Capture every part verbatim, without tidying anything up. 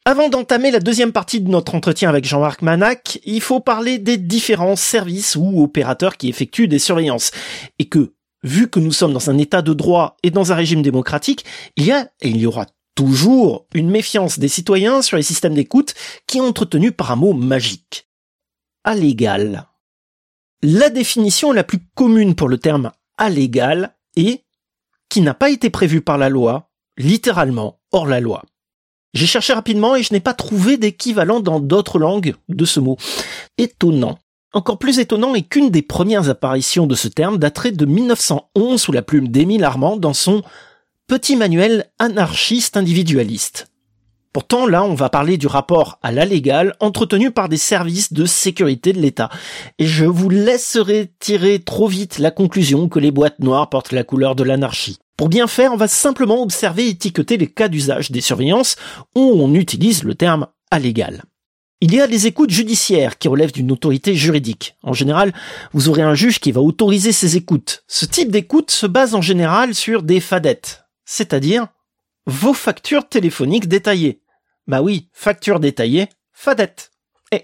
Avant d'entamer la deuxième partie de notre entretien avec Jean-Marc Manac, il faut parler des différents services ou opérateurs qui effectuent des surveillances. Et que, vu que nous sommes dans un état de droit et dans un régime démocratique, il y a et il y aura toujours une méfiance des citoyens sur les systèmes d'écoute qui est entretenue par un mot magique. Allégal. La définition la plus commune pour le terme allégal est qui n'a pas été prévu par la loi, littéralement hors la loi. J'ai cherché rapidement et je n'ai pas trouvé d'équivalent dans d'autres langues de ce mot. Étonnant. Encore plus étonnant est qu'une des premières apparitions de ce terme daterait de mille neuf cent onze sous la plume d'Émile Armand dans son petit manuel anarchiste individualiste. Pourtant, là, on va parler du rapport à la légale entretenu par des services de sécurité de l'État. Et je vous laisserai tirer trop vite la conclusion que les boîtes noires portent la couleur de l'anarchie. Pour bien faire, on va simplement observer et étiqueter les cas d'usage des surveillances où on utilise le terme « allégal ». Il y a les écoutes judiciaires qui relèvent d'une autorité juridique. En général, vous aurez un juge qui va autoriser ces écoutes. Ce type d'écoute se base en général sur des fadettes, c'est-à-dire vos factures téléphoniques détaillées. Bah oui, factures détaillées, fadettes. Et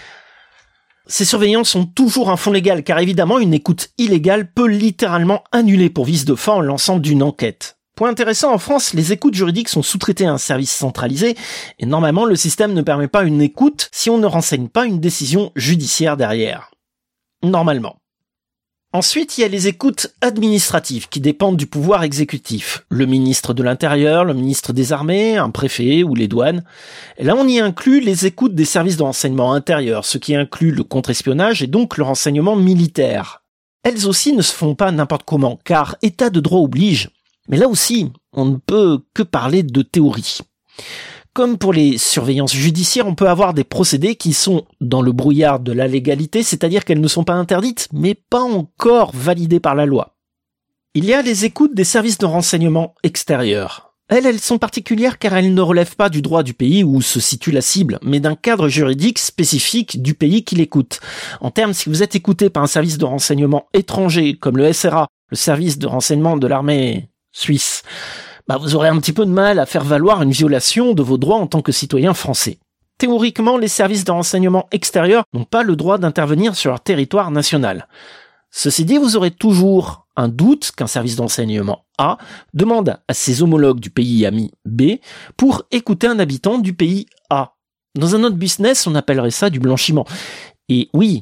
ces surveillances sont toujours un fond légal, car évidemment, une écoute illégale peut littéralement annuler pour vice de forme l'ensemble d'une enquête. Point intéressant, en France, les écoutes juridiques sont sous-traitées à un service centralisé, et normalement, le système ne permet pas une écoute si on ne renseigne pas une décision judiciaire derrière. Normalement. Ensuite, il y a les écoutes administratives qui dépendent du pouvoir exécutif. Le ministre de l'Intérieur, le ministre des Armées, un préfet ou les douanes. Et là, on y inclut les écoutes des services de renseignement intérieur, ce qui inclut le contre-espionnage et donc le renseignement militaire. Elles aussi ne se font pas n'importe comment, car état de droit oblige. Mais là aussi, on ne peut que parler de théorie. Comme pour les surveillances judiciaires, on peut avoir des procédés qui sont dans le brouillard de la légalité, c'est-à-dire qu'elles ne sont pas interdites, mais pas encore validées par la loi. Il y a les écoutes des services de renseignement extérieurs. Elles, elles sont particulières car elles ne relèvent pas du droit du pays où se situe la cible, mais d'un cadre juridique spécifique du pays qui l'écoute. En termes, si vous êtes écouté par un service de renseignement étranger, comme le S R A, le service de renseignement de l'armée suisse, bah vous aurez un petit peu de mal à faire valoir une violation de vos droits en tant que citoyen français. Théoriquement, les services de renseignement extérieurs n'ont pas le droit d'intervenir sur leur territoire national. Ceci dit, vous aurez toujours un doute qu'un service d'enseignement A demande à ses homologues du pays ami B pour écouter un habitant du pays A. Dans un autre business, on appellerait ça du blanchiment. Et oui,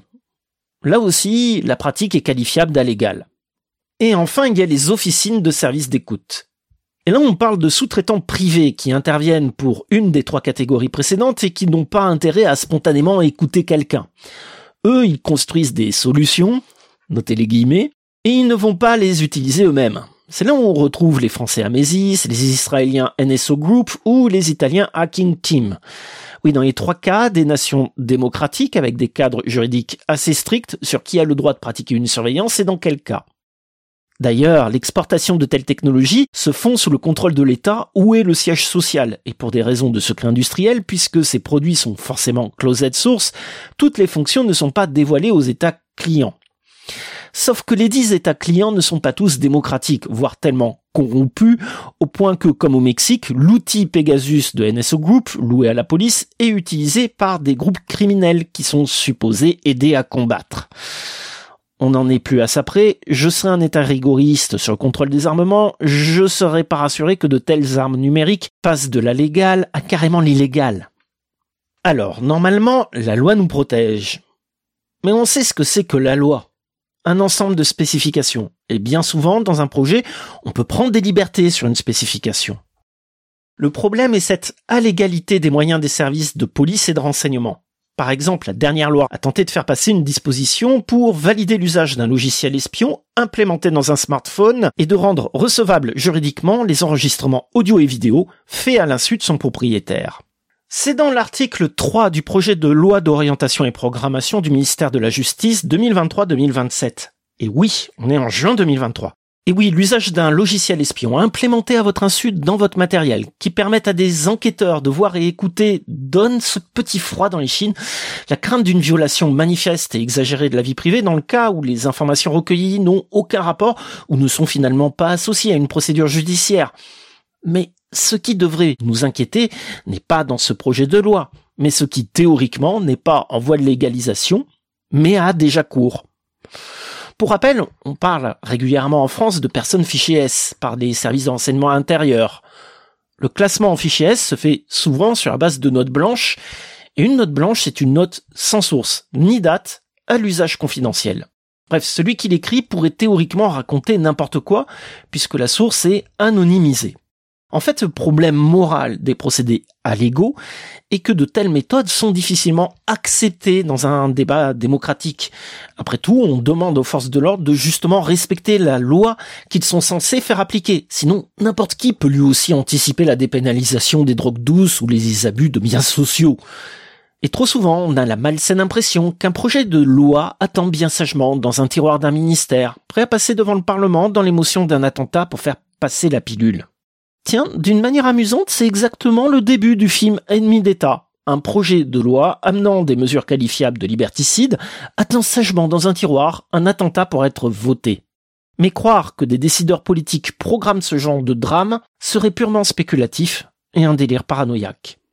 là aussi, la pratique est qualifiable d'allégale. Et enfin, il y a les officines de services d'écoute. Et là, on parle de sous-traitants privés qui interviennent pour une des trois catégories précédentes et qui n'ont pas intérêt à spontanément écouter quelqu'un. Eux, ils construisent des solutions, notez les guillemets, et ils ne vont pas les utiliser eux-mêmes. C'est là où on retrouve les Français Amesis, les Israéliens N S O Group ou les Italiens Hacking Team. Oui, dans les trois cas, des nations démocratiques avec des cadres juridiques assez stricts sur qui a le droit de pratiquer une surveillance et dans quel cas. D'ailleurs, l'exportation de telles technologies se font sous le contrôle de l'État où est le siège social. Et pour des raisons de secret industriel, puisque ces produits sont forcément closed source, toutes les fonctions ne sont pas dévoilées aux États clients. Sauf que les dix États clients ne sont pas tous démocratiques, voire tellement corrompus, au point que, comme au Mexique, l'outil Pegasus de N S O Group, loué à la police, est utilisé par des groupes criminels qui sont supposés aider à combattre. On n'en est plus à ça près, je serais un État rigoriste sur le contrôle des armements, je serais pas rassuré que de telles armes numériques passent de la légale à carrément l'illégal. Alors, normalement, la loi nous protège. Mais on sait ce que c'est que la loi. Un ensemble de spécifications. Et bien souvent, dans un projet, on peut prendre des libertés sur une spécification. Le problème est cette allégalité des moyens des services de police et de renseignement. Par exemple, la dernière loi a tenté de faire passer une disposition pour valider l'usage d'un logiciel espion implémenté dans un smartphone et de rendre recevables juridiquement les enregistrements audio et vidéo faits à l'insu de son propriétaire. C'est dans l'article trois du projet de loi d'orientation et programmation du ministère de la Justice deux mille vingt-trois deux mille vingt-sept. Et oui, on est en juin deux mille vingt-trois. Et oui, l'usage d'un logiciel espion implémenté à votre insu dans votre matériel, qui permet à des enquêteurs de voir et écouter, donne ce petit froid dans les chines, la crainte d'une violation manifeste et exagérée de la vie privée dans le cas où les informations recueillies n'ont aucun rapport ou ne sont finalement pas associées à une procédure judiciaire. Mais ce qui devrait nous inquiéter n'est pas dans ce projet de loi, mais ce qui théoriquement n'est pas en voie de légalisation, mais a déjà cours. Pour rappel, on parle régulièrement en France de personnes fichées S par des services de renseignement intérieur. Le classement en fichier S se fait souvent sur la base de notes blanches, et une note blanche, c'est une note sans source, ni date, à l'usage confidentiel. Bref, celui qui l'écrit pourrait théoriquement raconter n'importe quoi, puisque la source est anonymisée. En fait, le problème moral des procédés allégaux est que de telles méthodes sont difficilement acceptées dans un débat démocratique. Après tout, on demande aux forces de l'ordre de justement respecter la loi qu'ils sont censés faire appliquer. Sinon, n'importe qui peut lui aussi anticiper la dépénalisation des drogues douces ou les abus de biens sociaux. Et trop souvent, on a la malsaine impression qu'un projet de loi attend bien sagement dans un tiroir d'un ministère, prêt à passer devant le Parlement dans l'émotion d'un attentat pour faire passer la pilule. Tiens, d'une manière amusante, c'est exactement le début du film Ennemi d'État. Un projet de loi amenant des mesures qualifiables de liberticide attend sagement dans un tiroir un attentat pour être voté. Mais croire que des décideurs politiques programment ce genre de drame serait purement spéculatif et un délire paranoïaque.